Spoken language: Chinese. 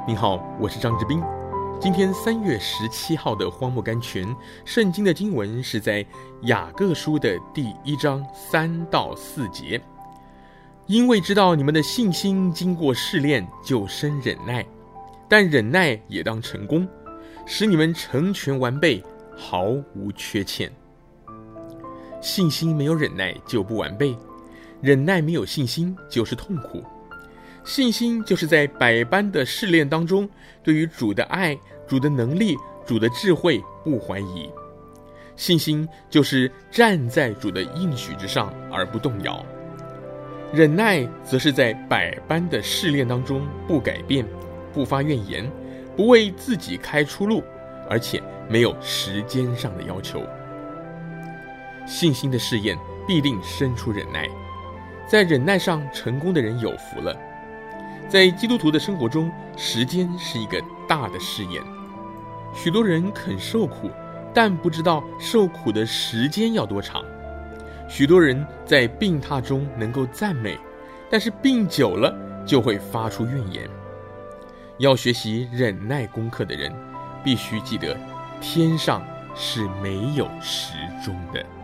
你好，我是张志斌。今天3月17号的荒漠甘泉，圣经的经文是在雅各书的第1章3到4节。因为知道你们的信心经过试炼，就生忍耐，但忍耐也当成功，使你们成全完备，毫无缺欠。信心没有忍耐就不完备，忍耐没有信心就是痛苦。信心就是在百般的试炼当中，对于主的爱、主的能力、主的智慧不怀疑。信心就是站在主的应许之上而不动摇。忍耐则是在百般的试炼当中不改变、不发怨言，不为自己开出路，而且没有时间上的要求。信心的试验必定生出忍耐，在忍耐上成功的人有福了。在基督徒的生活中，时间是一个大的试验。许多人肯受苦，但不知道受苦的时间要多长。许多人在病榻中能够赞美，但是病久了就会发出怨言。要学习忍耐功课的人，必须记得天上是没有时钟的。